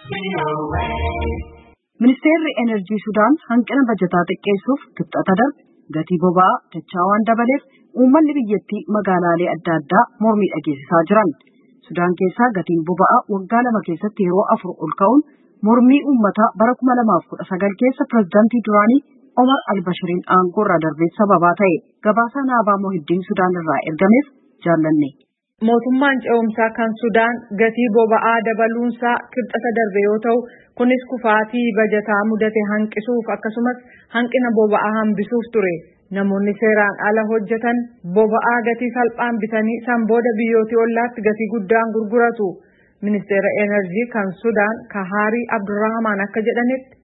Ministeerri Enerjii Sudaan hanqina bajataa xiqqeessuuf kibxata darbe gatii boba'aa dachaa waan dabaleef uummanni biyyattii magaalaalee adda addaa mormii dhageessisaa jiran. Sudaan keessaa gatiin boba'aa waggaa 2 keessatti yeroo 4 ol ka'uun mormii uummataa bara 2019 keessa pireezidaantii duraanii Omar al-Bashiriin aangoorraa darbeef sababaa ta'e. Gabaasaa Naabaa Mohiddiin Sudaan irraa ergameef jaallanne. Mootummaan ce'umsaa kan Sudaan gatii boba'aa dabaluunsaa kibxata darbe yoo ta'u, kunis kufaatii bajataa mudate hanqisuuf akkasumas hanqina boba'aa hambisuuf ture. Namoonni seeraan ala hojjetan boba'aa gatii salphaan bitanii san booda biyyooti ollaatti gatii guddaan gurguratu. Ministeera Enerjii kan Sudaan Kahaarii Abdurrahmaan akka jedhanitti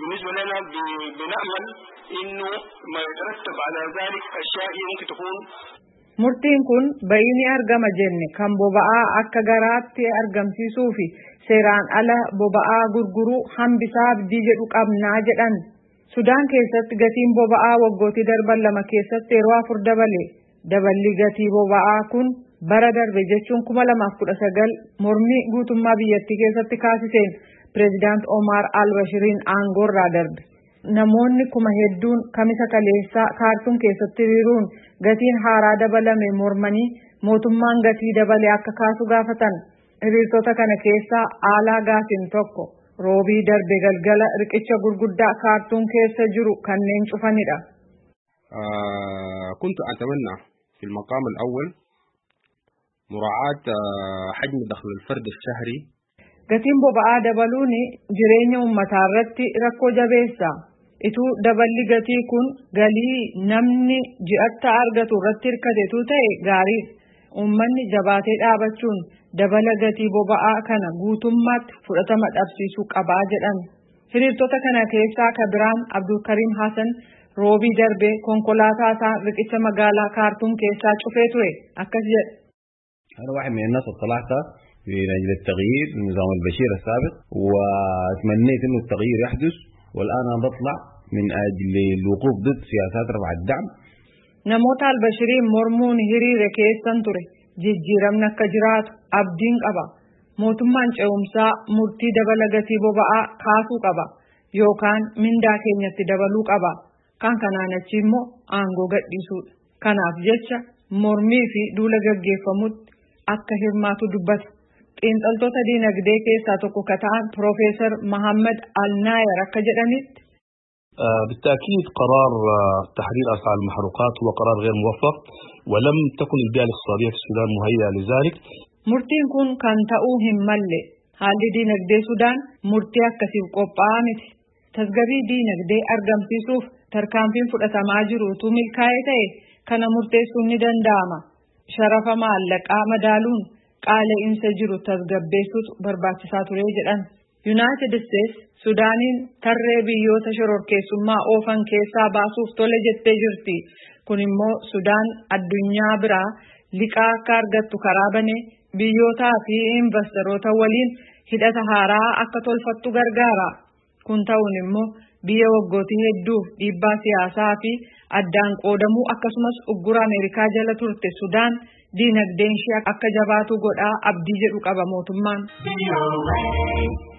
murtiin kun bayini argama jenne kan boba'aa akka garaatti argamsiisuu fi seeraan ala boba'aa gurguruu hambisaa abdii jedhu qabnaa jedhan. Sudaan keessatti gatiin boba'aa waggootii darban 2 keessatti yeroo 4 dabale. Daballi gatii boba'aa kun bara darbe jechuun 2019 mormii guutummaa biyyattii keessatti kaasiseen pireezidaant Omar al-Bashiriin aangoorraa darbe. Namoonni kuma hedduun kamisa kaleessaa kaartuun keessatti hiriiruun gatiin haaraa dabalame mormanii mootummaan gatii dabale akka kaasu gaafatan. Hiriirtota kana keessaa Aalaa Gaasin tokko roobii darbe galgala riqicha gurguddaa kaartuun keessa jiru kanneen cufanidha. كنت أتمنى في المقام الأول مراعاة حجم دخل الفرد الشهري. Gatiin boba'aa dabaluun jireenya uummataa irratti rakkoo jabeessa. Ituu daballi gatii kun galii namni ji'atta argatu irratti hirkatetu ta'e gaarii. Uummanni jabaatee dhaabachuun dabala gatii boba'aa kana guutummaatti fudhatama dhabsiisuu qabaa jedhan. Hiriirtota kana keessaa Kabiraan Abdulkarim Hassan roobii darbe konkolaataa isaa riqicha magaalaa kaartuun keessaa cufee ture akkas jedhe. أنا واحد من الناس طلعت من أجل التغيير من نظام البشير السابق وتمنيت إنه التغيير يحدث والآن أنا بطلع من أجل الوقوف ضد سياسات رفع الدعم. نموت البشرين مرمون هريرة كيسان تري جيجيرمنا كجرات أبدين قبا موتمان چومسا مرتي دبلغتي بوباء كاسو قبا يوكان من داكين يتي دبلو قبا كان كنانا چيمو آنگو گديسو كناف جيشا مرمي في دولة گگيفمود akka hirmaatu dubbata. Xiinxaltoota diinagdee keessaa tokko kan ta'an Profeesar Mohammed Al-Nayar akka jedhanitti بالتأكيد قرار تحرير أسعار المحروقات هو قرار غير موفق ولم تكن البيئة الاقتصادية في السودان مهيئة لذلك. Murtiin kun kan ta'uu hin malle haalli diinagdee Sudaan murtii akkasiif qophaa'aa miti. Tasgabbii diinagdee argamsiisuuf tarkaanfiin fudhatamaa jiru utuu milkaa'ee ta'e kana murteessuun ni danda'ama. Sharafa maallaqaa madaaluun qaala'insa jiru tasgabbeessuutu barbaachisaa ture jedhan. United States Sudaaniin tarree biyyoota shororkeessummaa oofan keessaa baasuuf tole jettee jirti. Kun immoo Sudaan addunyaa biraa liqaa akka argattu karaa bane biyyootaa fi investoroota waliin hidhata haaraa akka tolfattu gargaara. Kun ta'uun immoo biyya waggootii hedduuf dhiibbaa siyaasaa fi addaan qoodamuu akkasumas uggura Ameerikaa jala turte Sudaan diinagdeen ishee akka jabaatu godhaa abdii jedhu qaba mootummaan.